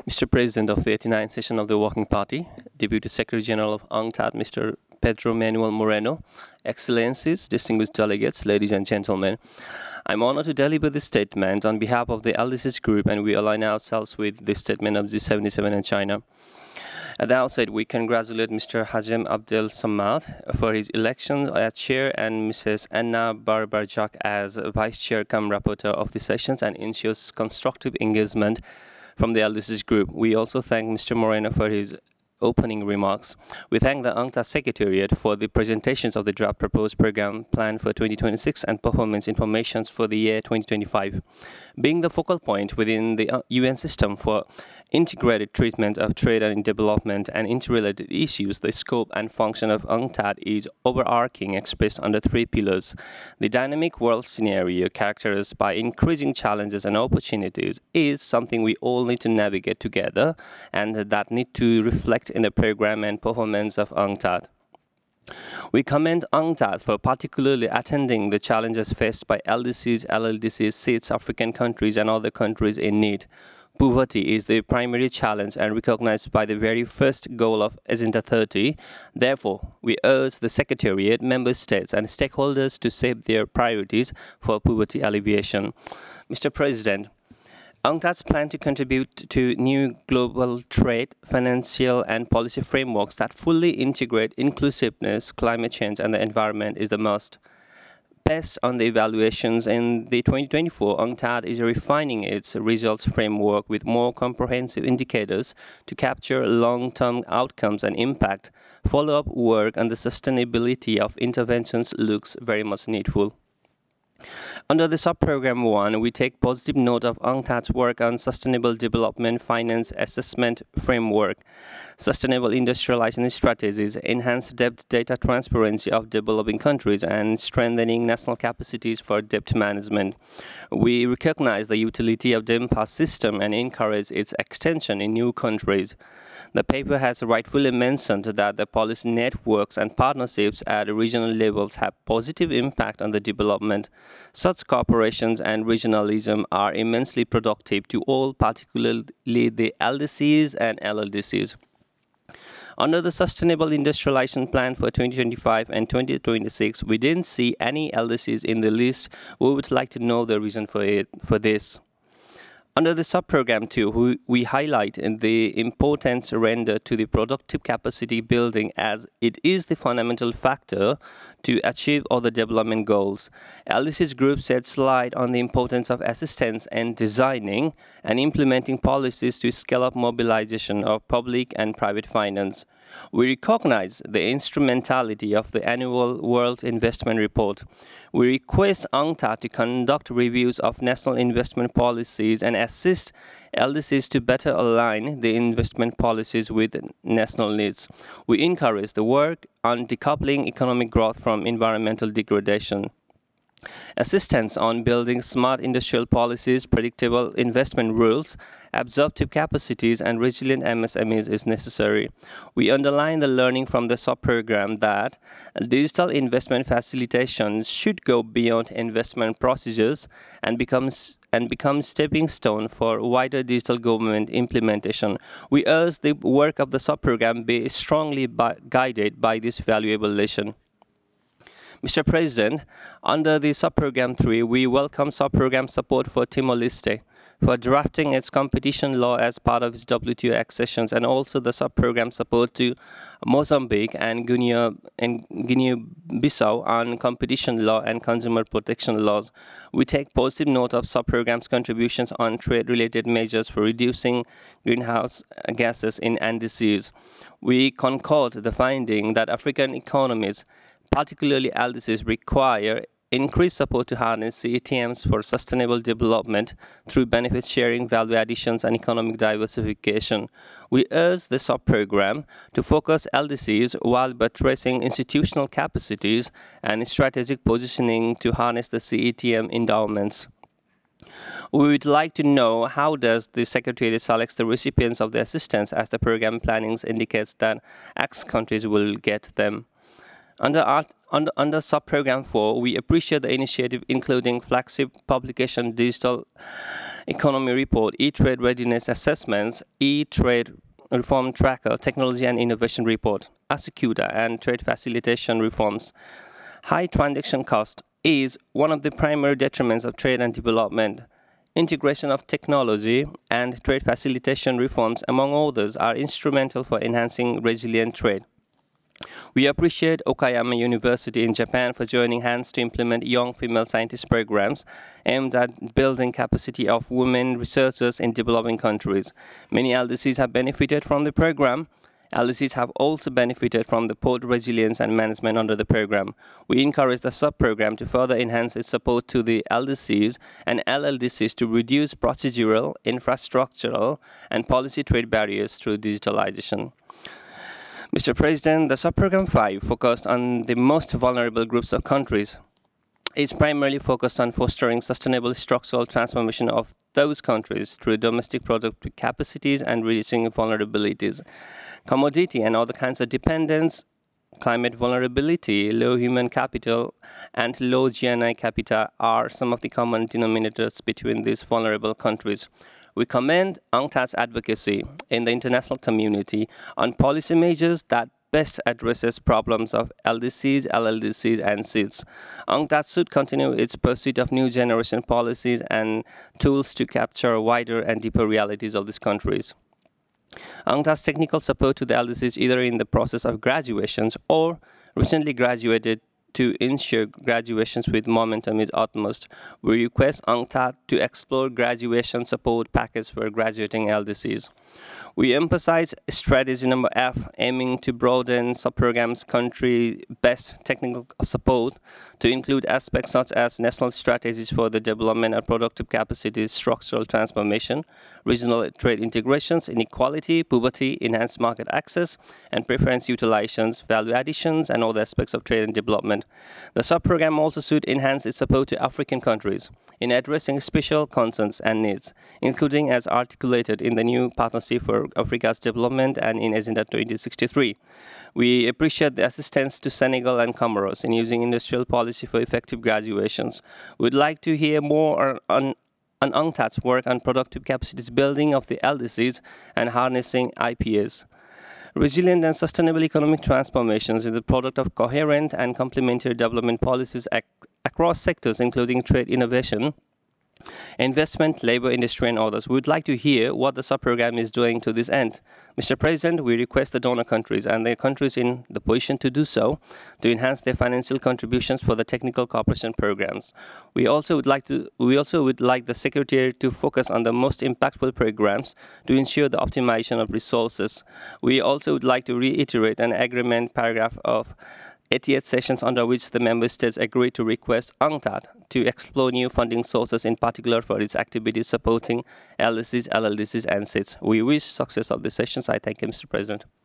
Mr. President of the 89th session of the Working Party, Deputy Secretary General of UNCTAD, Mr. Pedro Manuel Moreno, Excellencies, distinguished delegates, ladies and gentlemen, I'm honored to deliver this statement on behalf of the LDCs Group, and we align ourselves with the statement of G77 and China. At the outset, we congratulate Mr. Hazem Abdel Samad for his election as chair and Mrs. Anna Barbarjak as vice chair cum rapporteur of the sessions and ensures constructive engagement from the LDCs Group. We also thank Mr. Moreno for his opening remarks. We thank the UNCTAD Secretariat for the presentations of the draft proposed program plan for 2026 and performance information for the year 2025. Being the focal point within the UN system for integrated treatment of trade and development and interrelated issues, the scope and function of UNCTAD is overarching, expressed under three pillars. The dynamic world scenario, characterized by increasing challenges and opportunities, is something we all need to navigate together and that need to reflect in the program and performance of UNCTAD. We commend UNCTAD for particularly attending the challenges faced by LDCs, LLDCs, SEEDs, African countries, and other countries in need. Poverty is the primary challenge and recognized by the very first goal of Agenda 30. Therefore, we urge the Secretariat, Member States, and stakeholders to shape their priorities for poverty alleviation. Mr. President, UNCTAD's plan to contribute to new global trade, financial, and policy frameworks that fully integrate inclusiveness, climate change, and the environment is the must. Based on the evaluations in the 2024, UNCTAD is refining its results framework with more comprehensive indicators to capture long-term outcomes and impact. Follow-up work on the sustainability of interventions looks very much needful. Under the sub-program 1, we take positive note of UNCTAD's work on Sustainable Development Finance Assessment Framework, Sustainable Industrialization Strategies, Enhanced Debt Data Transparency of Developing Countries, and Strengthening National Capacities for Debt Management. We recognize the utility of the impasse system and encourage its extension in new countries. The paper has rightfully mentioned that the policy networks and partnerships at regional levels have positive impact on the development. Such cooperations and regionalism are immensely productive to all, particularly the LDCs and LLDCs. Under the Sustainable Industrialization Plan for 2025 and 2026, we didn't see any LDCs in the list. We would like to know the reason for this. Under the sub-program 2, we highlight the importance rendered to the productive capacity building as it is the fundamental factor to achieve all the development goals. LDC's group sheds light on the importance of assistance in designing and implementing policies to scale up mobilization of public and private finance. We recognize the instrumentality of the annual World Investment Report. We request UNCTAD to conduct reviews of national investment policies and assist LDCs to better align the investment policies with national needs. We encourage the work on decoupling economic growth from environmental degradation. Assistance on building smart industrial policies, predictable investment rules, absorptive capacities, and resilient MSMEs is necessary. We underline the learning from the sub-program that digital investment facilitation should go beyond investment procedures and become stepping stone for wider digital government implementation. We urge the work of the sub-program be strongly guided by this valuable lesson. Mr. President, under the Sub-Program 3, we welcome Sub-Program support for Timor-Leste for drafting its competition law as part of its WTO accessions, and also the Sub-Program support to Mozambique and Guinea-Bissau on competition law and consumer protection laws. We take positive note of Sub-Program's contributions on trade-related measures for reducing greenhouse gases in NDCs. We concord the finding that African economies, particularly LDCs, require increased support to harness CETMs for sustainable development through benefit sharing, value additions, and economic diversification. We urge the sub-program to focus LDCs while buttressing institutional capacities and strategic positioning to harness the CETM endowments. We would like to know how does the Secretariat select the recipients of the assistance, as the program planning indicates that X countries will get them. Under sub-program 4, we appreciate the initiative including flagship publication digital economy report, e-trade readiness assessments, e-trade reform tracker, technology and innovation report, ASICUDA, and trade facilitation reforms. High transaction cost is one of the primary detriments of trade and development. Integration of technology and trade facilitation reforms, among others, are instrumental for enhancing resilient trade. We appreciate Okayama University in Japan for joining hands to implement young female scientist programs aimed at building capacity of women researchers in developing countries. Many LDCs have benefited from the program. LDCs have also benefited from the port resilience and management under the program. We encourage the sub-program to further enhance its support to the LDCs and LLDCs to reduce procedural, infrastructural, and policy trade barriers through digitalization. Mr. President, the Subprogram 5 focused on the most vulnerable groups of countries. It's primarily focused on fostering sustainable structural transformation of those countries through domestic productive capacities and reducing vulnerabilities. Commodity and other kinds of dependence, climate vulnerability, low human capital, and low GNI capita are some of the common denominators between these vulnerable countries. We commend UNCTAD's advocacy in the international community on policy measures that best addresses problems of LDCs, LLDCs, and SIDS. UNCTAD should continue its pursuit of new generation policies and tools to capture wider and deeper realities of these countries. UNCTAD's technical support to the LDCs either in the process of graduations or recently graduated to ensure graduations with momentum is utmost. We request UNCTAD to explore graduation support package for graduating LDCs. We emphasize strategy number F, aiming to broaden subprograms country-best technical support to include aspects such as national strategies for the development of productive capacities, structural transformation, regional trade integrations, inequality, poverty, enhanced market access, and preference utilizations, value additions, and other aspects of trade and development. The subprogram also should enhance its support to African countries in addressing special concerns and needs, including as articulated in the new Partnership for Africa's Development and in Agenda 2063. We appreciate the assistance to Senegal and Comoros in using industrial policy for effective graduations. We'd like to hear more on UNCTAD's work on productive capacities building of the LDCs and harnessing IPS. Resilient and sustainable economic transformations is the product of coherent and complementary development policies across sectors, including trade innovation, investment, labor, industry, and others. We would like to hear what the subprogram is doing to this end. Mr. President, we request the donor countries and the countries in the position to do so to enhance their financial contributions for the technical cooperation programs. We also would like the Secretary to focus on the most impactful programs to ensure the optimization of resources. We also would like to reiterate an agreement paragraph of 88 sessions under which the member states agreed to request UNCTAD to explore new funding sources, in particular for its activities supporting LDCs, LLDCs, and SIDS. We wish success of the sessions. I thank you, Mr. President.